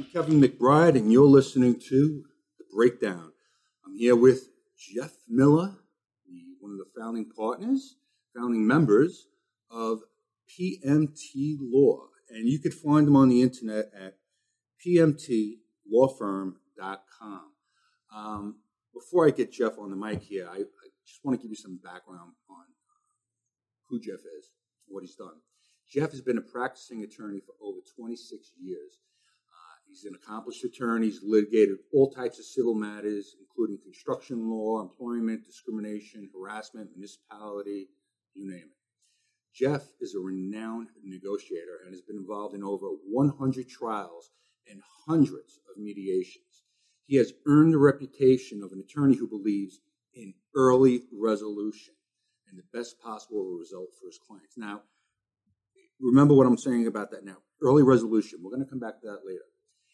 Kevin McBride, and you're listening to The Breakdown. I'm here with Jeff Miller, one of the founding members of PMT Law. And you could find them on the internet at pmtlawfirm.com. Before I get Jeff on the mic here, I just want to give you some background on who Jeff is, what he's done. Jeff has been a practicing attorney for over 26 years. He's an accomplished attorney. He's litigated all types of civil matters, including construction law, employment, discrimination, harassment, municipality, you name it. Jeff is a renowned negotiator and has been involved in over 100 trials and hundreds of mediations. He has earned the reputation of an attorney who believes in early resolution and the best possible result for his clients. Now, remember what I'm saying about that now. Early resolution. We're going to come back to that later.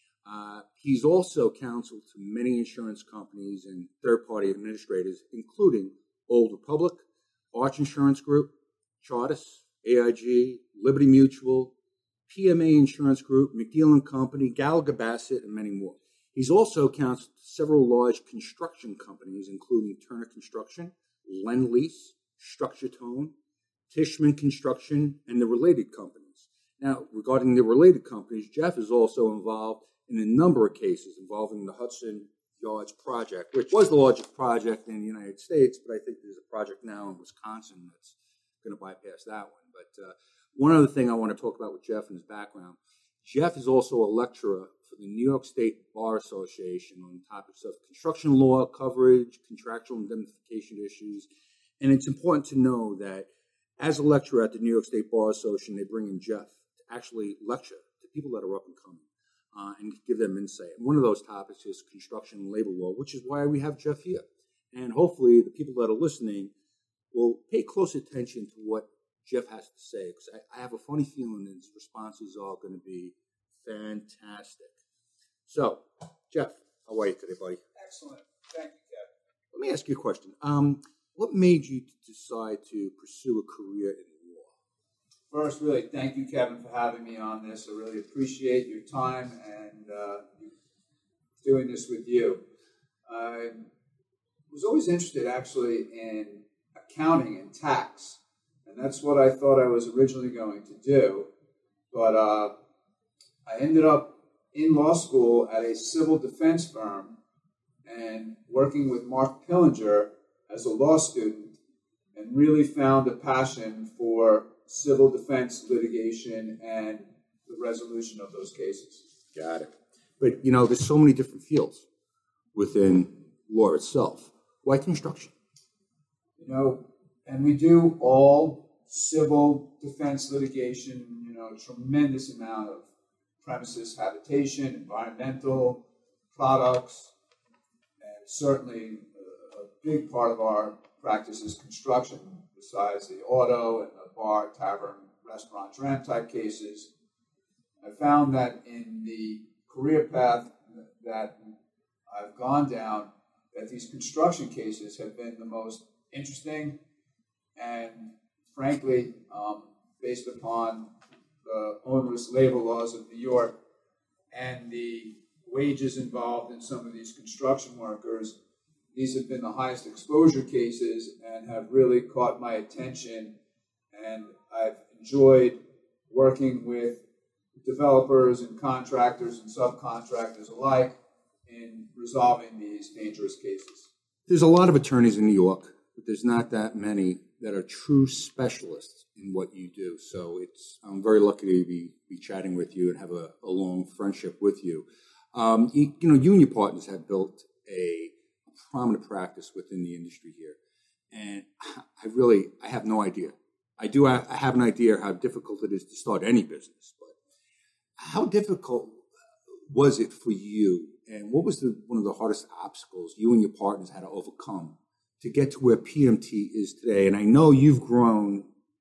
He's also counseled to many insurance companies and third-party administrators, including Old Republic, Arch Insurance Group, Chartis, AIG, Liberty Mutual, PMA Insurance Group, McNeil & Company, Gallagher Bassett, and many more. He's also counseled several large construction companies, including Turner Construction, Lend-Lease, Structure Tone, Tishman Construction, and the related companies. Now, regarding the related companies, Jeff is also involved in a number of cases involving the Hudson Yards project, which was the largest project in the United States, but I think there's a project now in Wisconsin that's going to bypass that one. But one other thing I want to talk about with Jeff and his background, Jeff is also a lecturer for the New York State Bar Association on topics of construction law, coverage, contractual indemnification issues. And it's important to know that as a lecturer at the New York State Bar Association, they bring in Jeff to actually lecture to people that are up and coming. And give them insight. And one of those topics is construction and labor law, which is why we have Jeff here. And hopefully the people that are listening will pay close attention to what Jeff has to say, because I have a funny feeling that his responses are going to be fantastic. So, Jeff, how are you today, buddy? Excellent. Thank you, Kevin. Let me ask you a question. What made you decide to pursue a career in law? First, really, thank you, Kevin, for having me on this. I really appreciate your time and doing this with you. I was always interested, actually, in accounting and tax, and that's what I thought I was originally going to do. But I ended up in law school at a civil defense firm and working with Mark Pillinger as a law student, and really found a passion for civil defense litigation and the resolution of those cases. Got it. But, there's so many different fields within law itself. Why construction? And we do all civil defense litigation, tremendous amount of premises habitation, environmental products, and certainly a big part of our practice is construction, besides the auto and the bar, tavern, restaurant, tram type cases. I found that in the career path that I've gone down, that these construction cases have been the most interesting and, frankly, based upon the onerous labor laws of New York and the wages involved in some of these construction workers, these have been the highest exposure cases and have really caught my attention. And I've enjoyed working with developers and contractors and subcontractors alike in resolving these dangerous cases. There's a lot of attorneys in New York, but there's not that many that are true specialists in what you do. So I'm very lucky to be chatting with you and have a long friendship with you. You and your partners have built a prominent practice within the industry here. And I have no idea. I have an idea how difficult it is to start any business, but how difficult was it for you? And what was one of the hardest obstacles you and your partners had to overcome to get to where PMT is today? And I know you've grown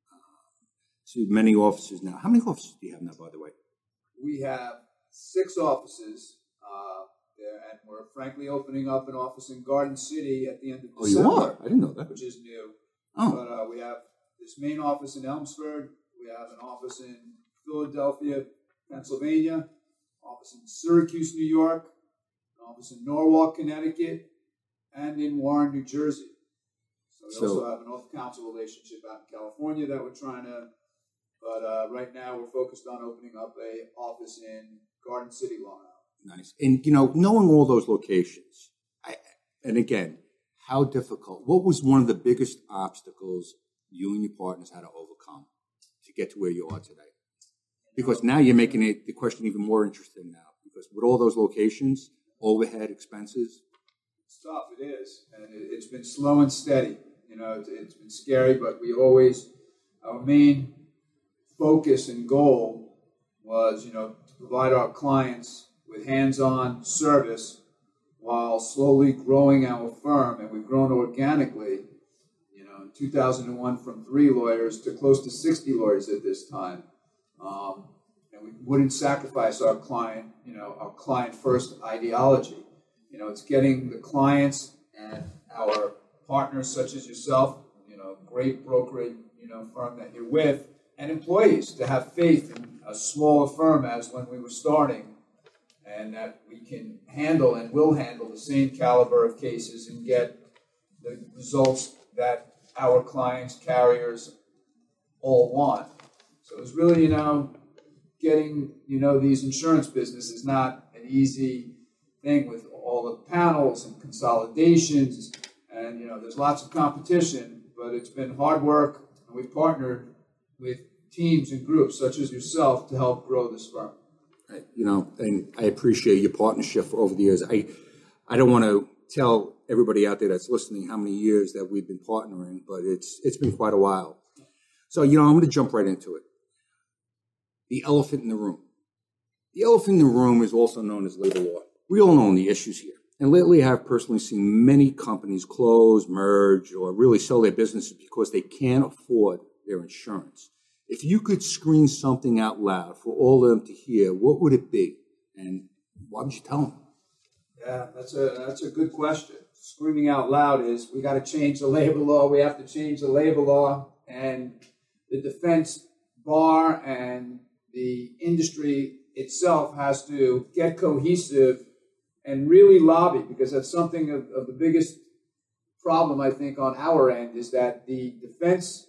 to many offices now. How many offices do you have now, by the way? We have 6 offices there, and we're frankly opening up an office in Garden City at the end of December. Oh, you are? I didn't know that. Which is new. Oh. But we have this main office in Elmsford. We have an office in Philadelphia, Pennsylvania, office in Syracuse, New York, an office in Norwalk, Connecticut, and in Warren, New Jersey. So we also have an off-council relationship out in California that we're trying to, but right now we're focused on opening up a office in Garden City, Long Island. Nice. And, knowing all those locations, and again, how difficult, what was one of the biggest obstacles you and your partners had to overcome to get to where you are today? Because now you're making the question even more interesting now, because with all those locations, overhead expenses. It's tough, it is. And it's been slow and steady. It's been scary, but our main focus and goal was, to provide our clients with hands-on service while slowly growing our firm. And we've grown organically, in 2001 from 3 lawyers to close to 60 lawyers at this time. And we wouldn't sacrifice our client, our client-first ideology. It's getting the clients and our partners such as yourself, great brokerage, firm that you're with, and employees to have faith in a smaller firm as when we were starting, and that we can handle and will handle the same caliber of cases and get the results that our clients, carriers, all want. So it's really, getting, these insurance business is not an easy thing with all the panels and consolidations, and there's lots of competition, but it's been hard work, and we've partnered with teams and groups such as yourself to help grow this firm. And I appreciate your partnership over the years. I don't want to tell everybody out there that's listening how many years that we've been partnering, but it's been quite a while. So, I'm going to jump right into it. The elephant in the room. The elephant in the room is also known as labor law. We all know the issues here. And lately I have personally seen many companies close, merge, or really sell their businesses because they can't afford their insurance. If you could scream something out loud for all of them to hear, what would it be? And why would you tell them? Yeah, that's a good question. Screaming out loud is we got to change the labor law. We have to change the labor law. And the defense bar and the industry itself has to get cohesive and really lobby, because that's something of the biggest problem, I think, on our end, is that the defense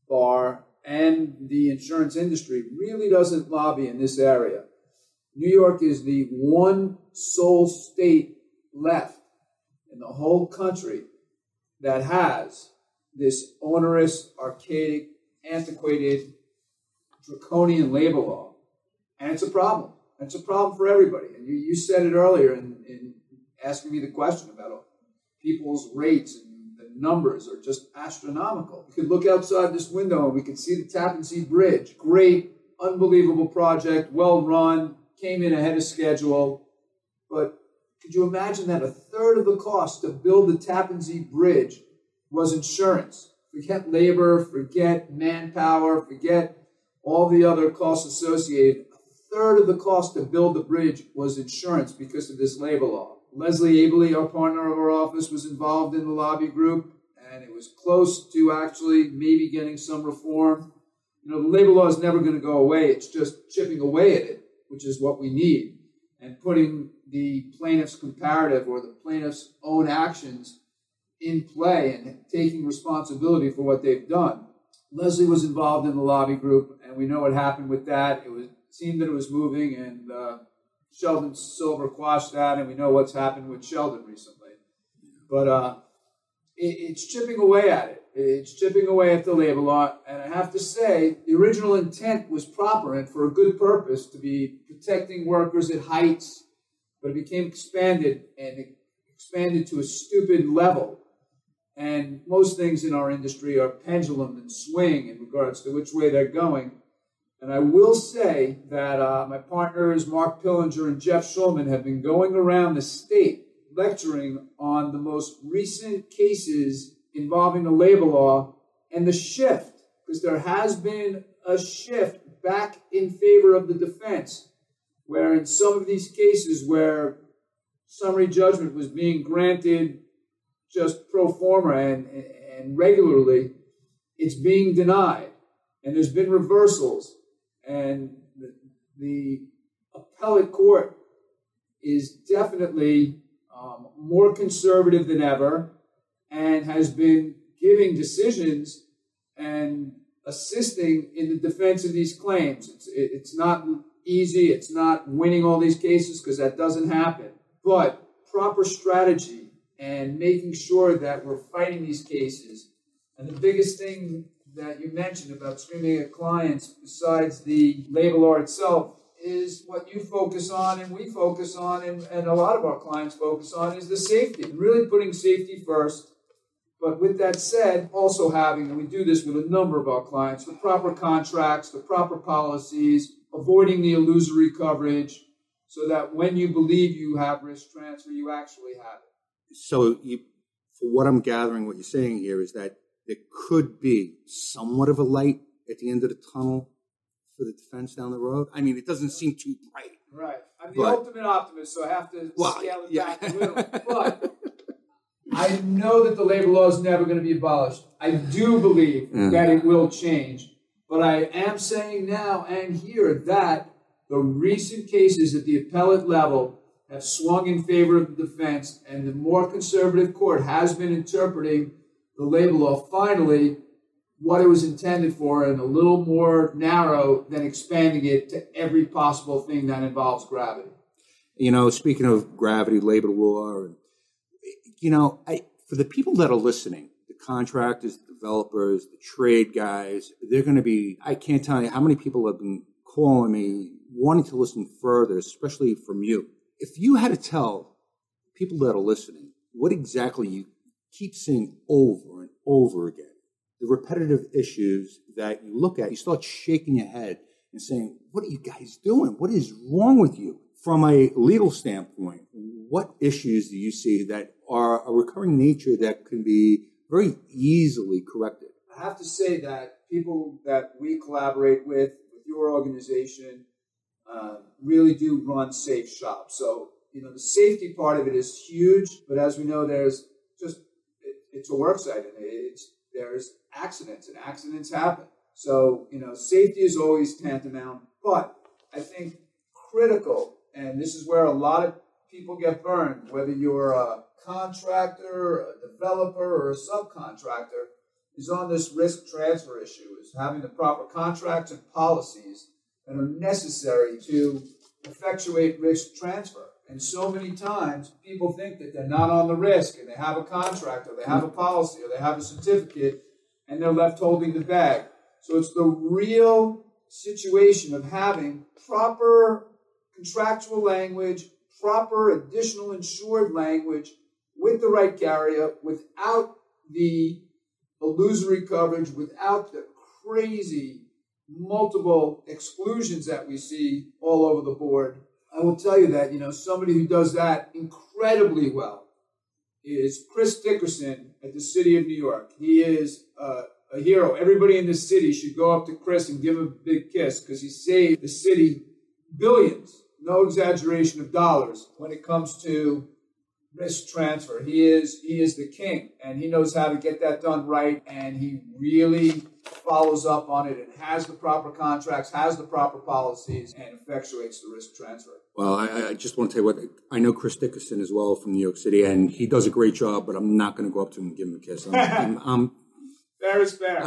bar and the insurance industry really doesn't lobby in this area. New York is the one sole state left in the whole country that has this onerous, archaic, antiquated, draconian labor law. And it's a problem. It's a problem for everybody. And you said it earlier in asking me the question about people's rates, and the numbers are just astronomical. You could look outside this window and we could see the Tappan Zee Bridge. Great, unbelievable project, well run, came in ahead of schedule. But could you imagine that a third of the cost to build the Tappan Zee Bridge was insurance? Forget labor, forget manpower, forget all the other costs associated. A third of the cost to build the bridge was insurance because of this labor law. Leslie Abley, our partner of our office, was involved in the lobby group, and it was close to actually maybe getting some reform. The labor law is never going to go away. It's just chipping away at it, which is what we need, and putting the plaintiff's comparative or the plaintiff's own actions in play and taking responsibility for what they've done. Leslie was involved in the lobby group, and we know what happened with that. It seemed that it was moving, and Sheldon Silver quashed that, and we know what's happened with Sheldon recently. But it's chipping away at it. It's chipping away at the labor law, and I have to say, the original intent was proper and for a good purpose, to be protecting workers at heights, but it became expanded to a stupid level. And most things in our industry are pendulum and swing in regards to which way they're going. And I will say that my partners, Mark Pillinger and Jeff Schulman, have been going around the state lecturing on the most recent cases involving the labor law and the shift, because there has been a shift back in favor of the defense, where in some of these cases where summary judgment was being granted just pro forma and regularly, it's being denied. And there's been reversals. And the appellate court is definitely more conservative than ever and has been giving decisions and assisting in the defense of these claims. It's not easy. It's not winning all these cases because that doesn't happen. But proper strategy and making sure that we're fighting these cases. And the biggest thing that you mentioned about screaming at clients, besides the label law itself, is what you focus on and we focus on and a lot of our clients focus on is the safety. Really putting safety first. But with that said, also having, and we do this with a number of our clients, the proper contracts, the proper policies, avoiding the illusory coverage so that when you believe you have risk transfer, you actually have it. So for what I'm gathering, what you're saying here is that there could be somewhat of a light at the end of the tunnel for the defense down the road. I mean, it doesn't seem too bright. Right. I'm the ultimate optimist, so I have to scale it back a little. But I know that the labor law is never going to be abolished. I do believe that it will change. But I am saying now and here that the recent cases at the appellate level have swung in favor of the defense, and the more conservative court has been interpreting the labor law finally what it was intended for and a little more narrow than expanding it to every possible thing that involves gravity. You know, speaking of gravity, labor law, for the people that are listening, the contractors, the developers, the trade guys, they're going to be, I can't tell you how many people have been calling me wanting to listen further, especially from you. If you had to tell people that are listening what exactly you keep seeing over and over again, the repetitive issues that you look at, you start shaking your head and saying, what are you guys doing? What is wrong with you? From a legal standpoint, what issues do you see that are a recurring nature that can be very easily corrected? I have to say that people that we collaborate with your organization, really do run safe shops. So, the safety part of it is huge, but as we know, it's a work site and there's accidents and accidents happen. So, safety is always tantamount, but I think critical, and this is where a lot of people get burned, whether you're a contractor, a developer, or a subcontractor, is on this risk transfer issue, is having the proper contracts and policies that are necessary to effectuate risk transfer. And so many times people think that they're not on the risk and they have a contract or they have a policy or they have a certificate and they're left holding the bag. So it's the real situation of having proper contractual language, proper additional insured language with the right carrier, without the illusory coverage, without the crazy multiple exclusions that we see all over the board. I will tell you that, somebody who does that incredibly well is Chris Dickerson at the City of New York. He is a hero. Everybody in this city should go up to Chris and give him a big kiss because he saved the city billions, no exaggeration of dollars, when it comes to risk transfer. He is the king, and he knows how to get that done right, and he really follows up on it and has the proper contracts, has the proper policies, and effectuates the risk transfer. Well, I just want to tell you what, I know Chris Dickerson as well from New York City, and he does a great job, but I'm not going to go up to him and give him a kiss. Fair is fair.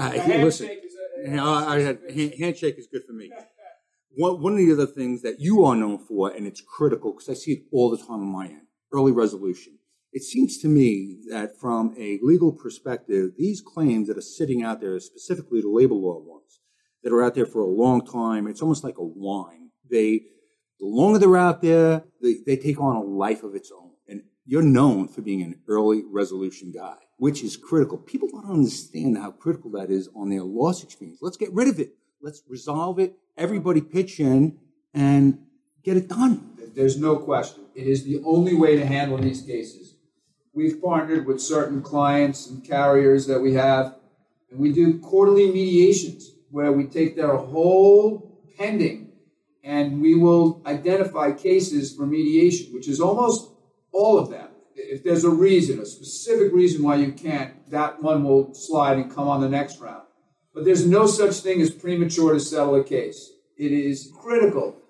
Handshake is good for me. One of the other things that you are known for, and it's critical because I see it all the time on my end, early resolution. It seems to me that from a legal perspective, these claims that are sitting out there, specifically the labor law ones, that are out there for a long time, it's almost like a wine. The longer they're out there, they take on a life of its own. And you're known for being an early resolution guy, which is critical. People don't understand how critical that is on their loss experience. Let's get rid of it. Let's resolve it. Everybody pitch in and get it done. There's no question. It is the only way to handle these cases. We've partnered with certain clients and carriers that we have, and we do quarterly mediations where we take their whole pending and we will identify cases for mediation, which is almost all of them. If there's a reason, a specific reason why you can't, that one will slide and come on the next round. But there's no such thing as premature to settle a case. It is critical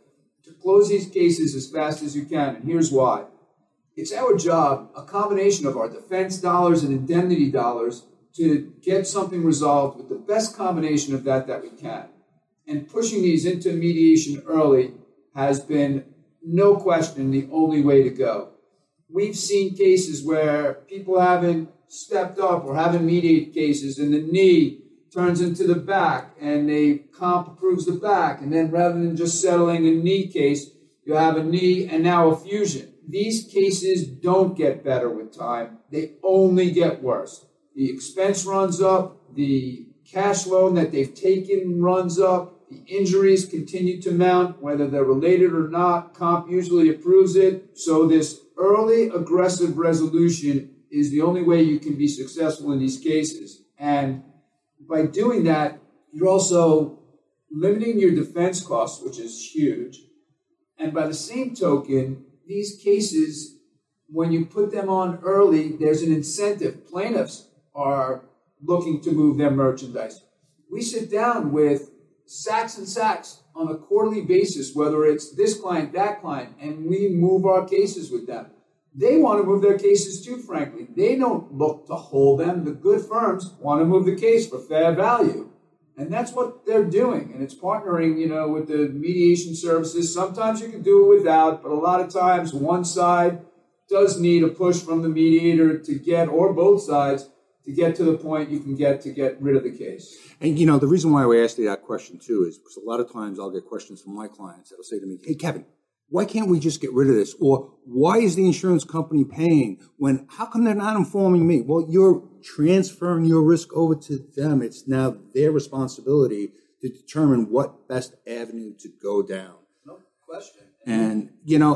to close these cases as fast as you can, and here's why. It's our job, a combination of our defense dollars and indemnity dollars, to get something resolved with the best combination of that we can. And pushing these into mediation early has been, no question, the only way to go. We've seen cases where people haven't stepped up or haven't mediated cases, and the knee turns into the back, and the comp approves the back, and then rather than just settling a knee case, you have a knee and now a fusion. These cases don't get better with time. They only get worse. The expense runs up, the cash loan that they've taken runs up, the injuries continue to mount, whether they're related or not. Comp usually approves it. So this early aggressive resolution is the only way you can be successful in these cases. And by doing that, you're also limiting your defense costs, which is huge. And by the same token, these cases, when you put them on early, there's an incentive. Plaintiffs are looking to move their merchandise. We sit down with Saks and Saks on a quarterly basis, whether it's this client, that client, and we move our cases with them. They want to move their cases too, frankly. They don't look to hold them. The good firms want to move the case for fair value. And that's what they're doing. And it's partnering, with the mediation services. Sometimes you can do it without, but a lot of times one side does need a push from the mediator to get, or both sides, to get to the point you can get to get rid of the case. And, the reason why we asked you that question, too, is because a lot of times I'll get questions from my clients that'll say to me, hey, Kevin, why can't we just get rid of this? Or why is the insurance company paying how come they're not informing me? Well, you're transferring your risk over to them. It's now their responsibility to determine what best avenue to go down. No question. And,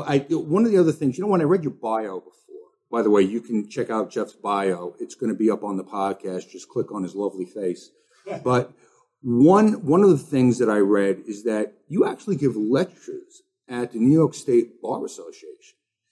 one of the other things, when I read your bio before, by the way, you can check out Jeff's bio. It's going to be up on the podcast. Just click on his lovely face. But one of the things that I read is that you actually give lectures at the New York State Bar Association,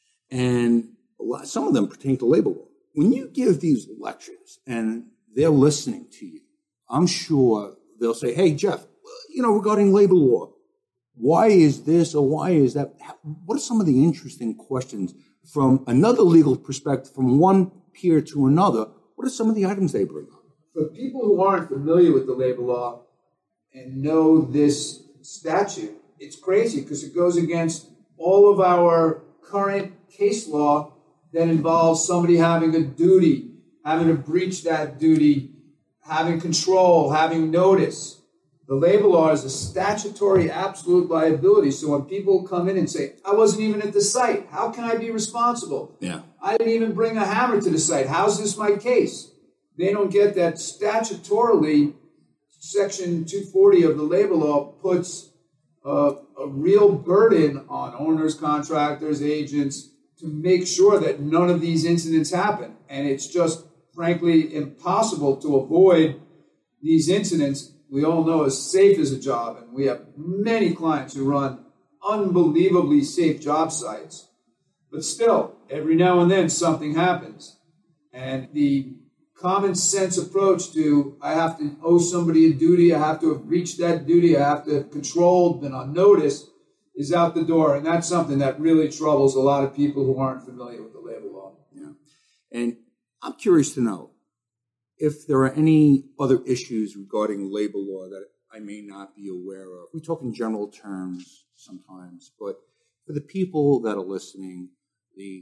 and some of them pertain to labor law. When you give these lectures and they're listening to you, I'm sure they'll say, hey, Jeff, regarding labor law, why is this or why is that? What are some of the interesting questions from another legal perspective, from one peer to another? What are some of the items they bring up? For people who aren't familiar with the labor law and know this statute, it's crazy because it goes against all of our current case law that involves somebody having a duty, having to breach that duty, having control, having notice. The labor law is a statutory absolute liability. So when people come in and say, I wasn't even at the site, how can I be responsible? Yeah. I didn't even bring a hammer to the site. How's this my case? They don't get that statutorily. Section 240 of the labor law puts a real burden on owners, contractors, agents to make sure that none of these incidents happen. And it's just, frankly, impossible to avoid these incidents. We all know as safe as a job, and we have many clients who run unbelievably safe job sites. But still, every now and then something happens. And the common sense approach to, I have to owe somebody a duty, I have to have reached that duty, I have to have controlled, been on notice, is out the door. And that's something that really troubles a lot of people who aren't familiar with the labor law. Yeah. And I'm curious to know if there are any other issues regarding labor law that I may not be aware of. We talk in general terms sometimes, but for the people that are listening, the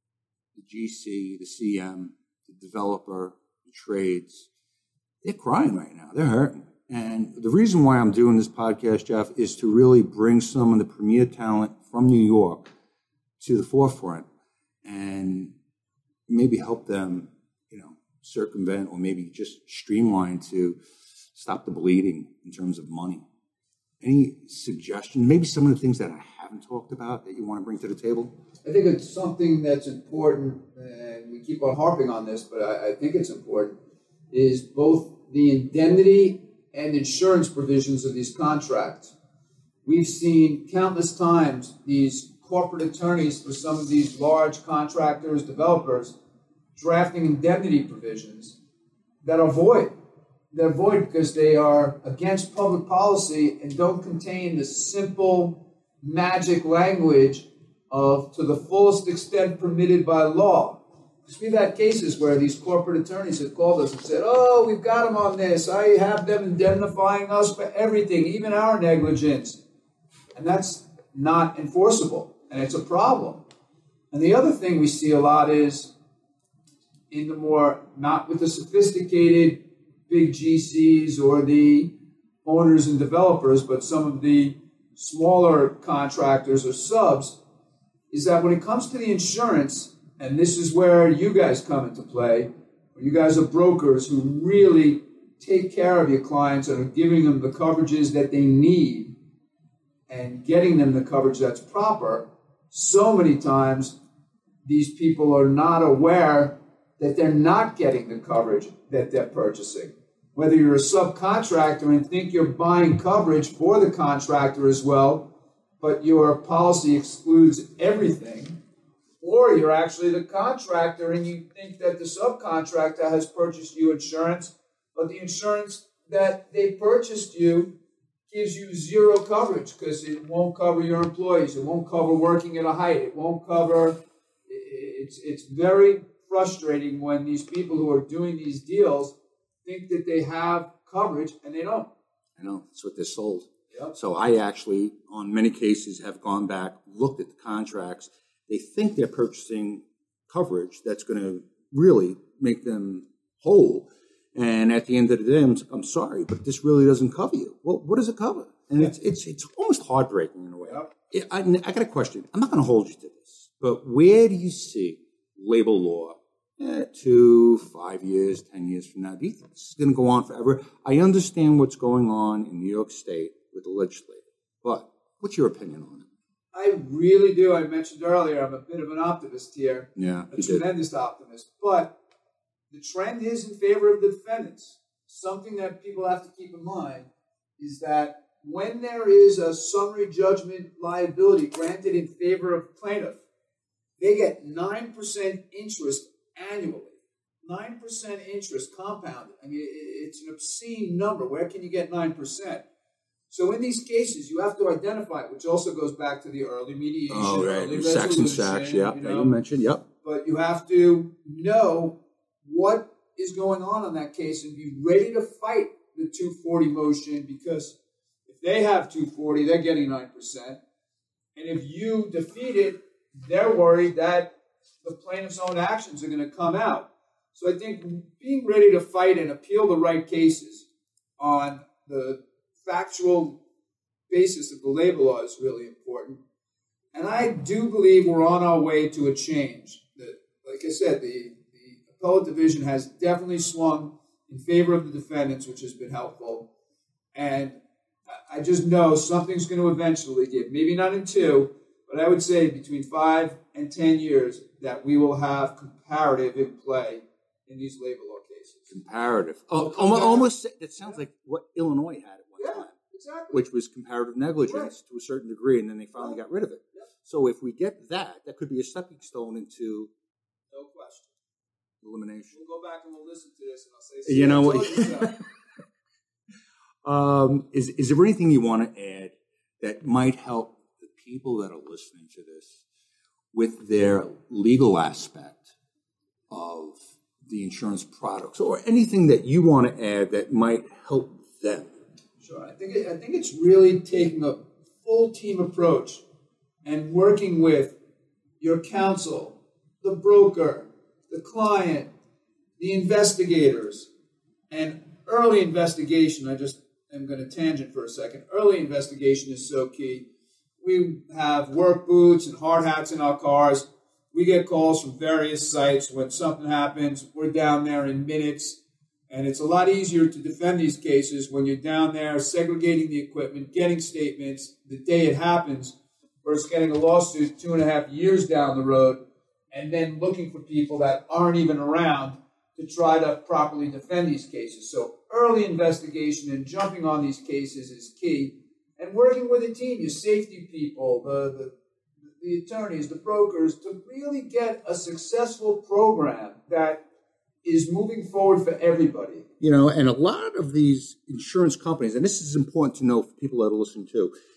GC, the CM, the developer, the trades, they're crying right now. They're hurting. And the reason why I'm doing this podcast, Jeff, is to really bring some of the premier talent from New York to the forefront and maybe help them, circumvent or maybe just streamline to stop the bleeding in terms of money. Any suggestion? Maybe some of the things that I haven't talked about that you want to bring to the table? I think it's something that's important, and we keep on harping on this, but I think it's important, is both the indemnity and insurance provisions of these contracts. We've seen countless times these corporate attorneys for some of these large contractors, developers, drafting indemnity provisions that are void. They're void because they are against public policy and don't contain the simple magic language of to the fullest extent permitted by law. Because we've had cases where these corporate attorneys have called us and said, oh, we've got them on this. I have them indemnifying us for everything, even our negligence. And that's not enforceable, and it's a problem. And the other thing we see a lot is in the more, not with the sophisticated big GCs or the owners and developers, but some of the smaller contractors or subs, is that when it comes to the insurance, and this is where you guys come into play, where you guys are brokers who really take care of your clients and are giving them the coverages that they need and getting them the coverage that's proper, so many times these people are not aware that they're not getting the coverage that they're purchasing. Whether you're a subcontractor and think you're buying coverage for the contractor as well, but your policy excludes everything, or you're actually the contractor and you think that the subcontractor has purchased you insurance, but the insurance that they purchased you gives you zero coverage because it won't cover your employees, it won't cover working at a height, it won't cover. It's very frustrating when these people who are doing these deals think that they have coverage and they don't. I know, that's what they're sold. Yep. So I actually, on many cases, have gone back, looked at the contracts. They think they're purchasing coverage that's going to really make them whole. And at the end of the day, I'm sorry, but this really doesn't cover you. Well, what does it cover? And it's almost heartbreaking in a way. Yep. I got a question. I'm not going to hold you to this, but where do you see labor law 2, 5 years, 10 years from now? Do you think this is going to go on forever? I understand what's going on in New York State with the legislature, but what's your opinion on it? I really do. I mentioned earlier, I'm a bit of an optimist here. Yeah, a tremendous optimist. But the trend is in favor of the defendants. Something that people have to keep in mind is that when there is a summary judgment liability granted in favor of plaintiff, they get 9% interest annually. 9% interest compounded. I mean, it's an obscene number. Where can you get 9%? So in these cases, you have to identify, which also goes back to the early mediation, early resolution. Saxon Sachs, yeah, you mentioned, yep. But you have to know what is going on that case and be ready to fight the 240 motion, because if they have 240, they're getting 9%. And if you defeat it, they're worried that the plaintiff's own actions are going to come out. So I think being ready to fight and appeal the right cases on the factual basis of the labor law is really important. And I do believe we're on our way to a change. Like I said, the appellate division has definitely swung in favor of the defendants, which has been helpful. And I just know something's going to eventually give, maybe not in 2, but I would say between 5 and 10 years that we will have comparative in play in these labor law cases. Comparative. Almost, it sounds like what Illinois had at one time. Exactly. Which was comparative negligence to a certain degree, and then they finally got rid of it. Yep. So if we get that could be a stepping stone into no question elimination. We'll go back and we'll listen to this, and I'll say, is there anything you want to add that might help the people that are listening to this with their legal aspect of the insurance products, or anything that you want to add that might help them? Sure. I think it's really taking a full team approach and working with your counsel, the broker, the client, the investigators, and early investigation. I just am going to tangent for a second. Early investigation is so key. We have work boots and hard hats in our cars. We get calls from various sites. When something happens, we're down there in minutes. And it's a lot easier to defend these cases when you're down there segregating the equipment, getting statements the day it happens, versus getting a lawsuit 2.5 years down the road and then looking for people that aren't even around to try to properly defend these cases. So early investigation and jumping on these cases is key. And working with a team, your safety people, the attorneys, the brokers, to really get a successful program that is moving forward for everybody. You know, and a lot of these insurance companies, and this is important to know for people that are listening too,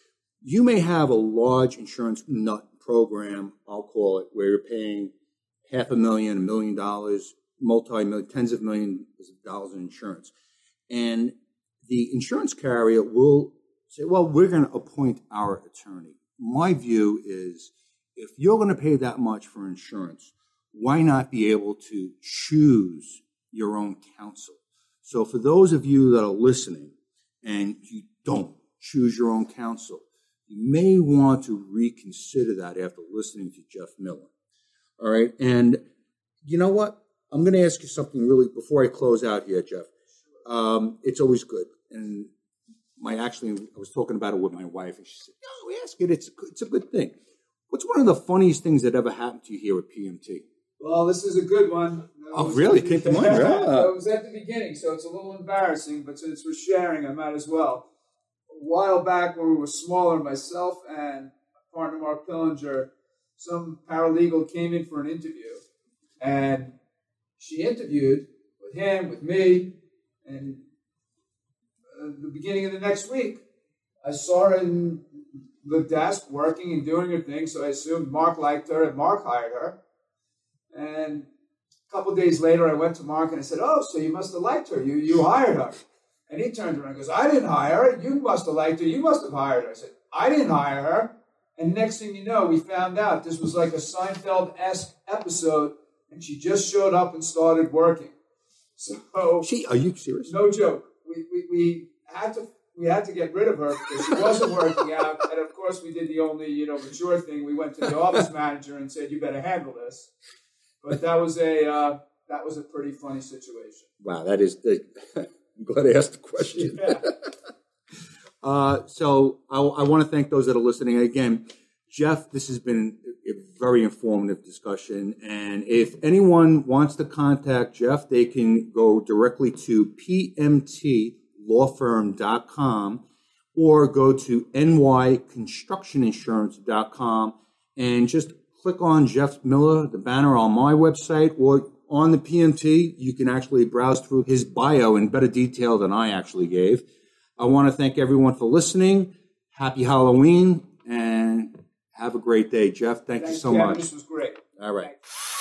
you may have a large insurance nut program, I'll call it, where you're paying $500,000, $1 million, multi-million, tens of millions of dollars in insurance. And the insurance carrier will say, well, we're going to appoint our attorney. My view is if you're going to pay that much for insurance, why not be able to choose your own counsel? So for those of you that are listening and you don't choose your own counsel, you may want to reconsider that after listening to Jeff Miller. All right. And you know what? I'm going to ask you something really before I close out here, Jeff. It's always good. And I was talking about it with my wife, and she said, no, ask it. It's a good thing. What's one of the funniest things that ever happened to you here at PMT? Well, this is a good one. Oh, really? Came to mind? It was at the beginning, so it's a little embarrassing, but since we're sharing, I might as well. A while back when we were smaller, myself and my partner Mark Pillinger, some paralegal came in for an interview, and she interviewed with him, with me, and at the beginning of the next week, I saw her in the desk working and doing her thing, so I assumed Mark liked her and Mark hired her. And a couple of days later, I went to Mark and I said, oh, so you must have liked her. You hired her. And he turned around and goes, I didn't hire her. You must have liked her. You must have hired her. I said, I didn't hire her. And next thing you know, we found out this was like a Seinfeld-esque episode, and she just showed up and started working. So, Are you serious? No joke. We had to get rid of her because she wasn't working out. And of course, we did the only mature thing. We went to the office manager and said, "You better handle this." But that was a pretty funny situation. Wow, that is. I'm glad I asked the question. Yeah. So I want to thank those that are listening. Again, Jeff, this has been a very informative discussion. And if anyone wants to contact Jeff, they can go directly to pmtlawfirm.com or go to nyconstructioninsurance.com and just click on Jeff Miller, the banner on my website, or on the PMT. You can actually browse through his bio in better detail than I actually gave. I want to thank everyone for listening. Happy Halloween and have a great day. Jeff, thank you so much. This was great. All right. Thanks.